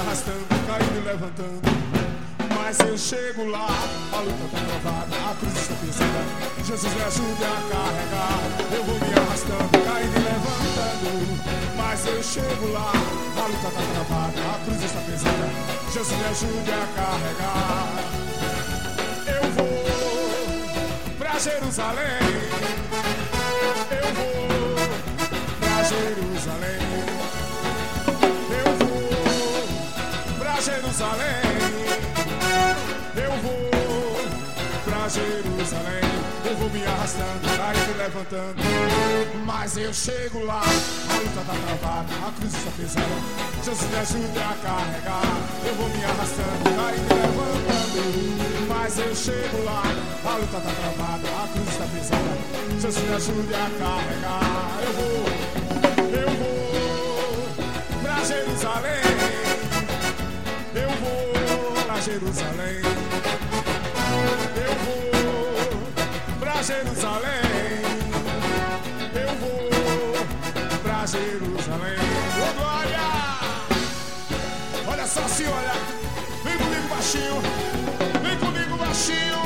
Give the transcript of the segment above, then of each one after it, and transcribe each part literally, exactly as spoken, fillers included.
arrastando, caindo e levantando. Mas eu chego lá, a luta tá travada, a cruz está pesada. Jesus me ajude a carregar. Eu vou me arrastando, caindo e levantando. Mas eu chego lá, a luta tá travada, a cruz está pesada. Jesus me ajude a carregar. Eu vou pra Jerusalém. Eu vou pra Jerusalém. Eu vou pra Jerusalém. Eu vou pra Jerusalém. Eu vou me arrastando, caindo e levantando. Mas eu chego lá, a luta tá travada, a cruz está pesada. Jesus me ajude a carregar. Eu vou me arrastando, caindo e levantando. Mas eu chego lá, a luta tá travada, a cruz está pesada. Jesus me ajude a carregar. Eu vou, eu vou pra Jerusalém. Eu vou pra Jerusalém. Eu vou pra Jerusalém. Eu vou pra Jerusalém. Ô glória! Olha só, senhora. Vem comigo baixinho. Vem comigo baixinho.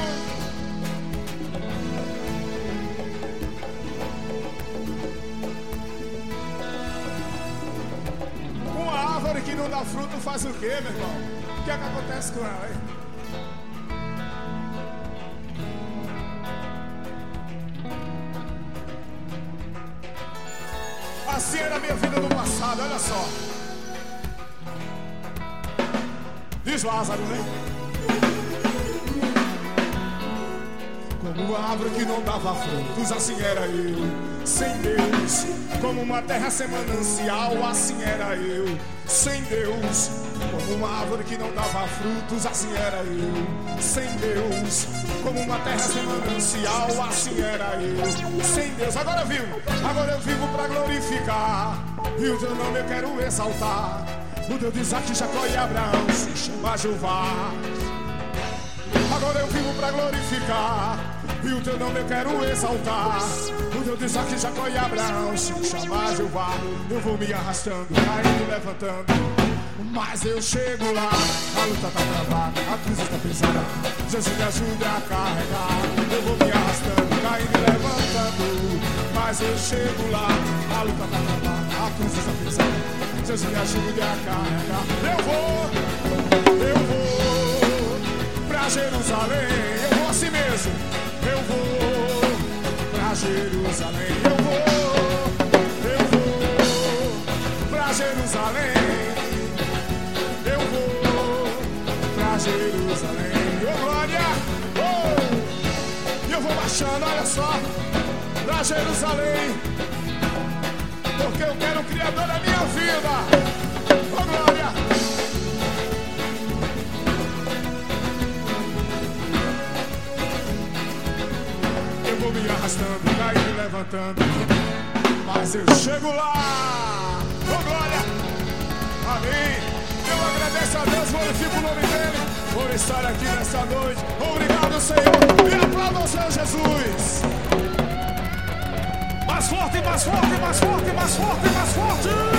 Uma árvore que não dá fruto faz o quê, meu irmão? O que é que acontece com ela, hein? Assim era a minha vida no passado, olha só. Diz Lázaro, né? Como uma árvore que não dava frutos, assim era eu, sem Deus. Como uma terra sem manancial, assim era eu, sem Deus. Como uma árvore que não dava frutos, assim era eu, sem Deus. Como uma terra sem manancial, assim era eu, sem Deus. Agora eu vivo, agora eu vivo pra glorificar, e o teu nome eu quero exaltar. O Deus de Isaac, Jacó e Abraão se chama Jeová. Agora eu vivo pra glorificar, e o teu nome eu quero exaltar. O Deus de Isaac, Jacó e Abraão se chama Jeová. Eu vou me arrastando, caindo e levantando. Mas eu chego lá, a luta tá travada, a cruz está pesada. Jesus me ajude a carregar. Eu vou me arrastando, caindo e levantando. Mas eu chego lá, a luta tá travada, a cruz está pesada. Jesus me ajude a carregar. Eu vou, eu vou pra Jerusalém. Eu vou assim mesmo. Eu vou pra Jerusalém. Eu vou, eu vou pra Jerusalém. Eu vou pra Jerusalém. Ô glória! Oh! E eu vou baixando, olha só, pra Jerusalém, porque eu quero o Criador da minha vida. Ô glória! Eu vou me arrastando, caindo e levantando. Mas eu chego lá. Ô glória! Amém! Eu agradeço a Deus, glorifico o nome dele por estar aqui nessa noite. Obrigado, Senhor. E aplauda o Senhor Jesus. Mais forte, mais forte, mais forte, mais forte, mais forte.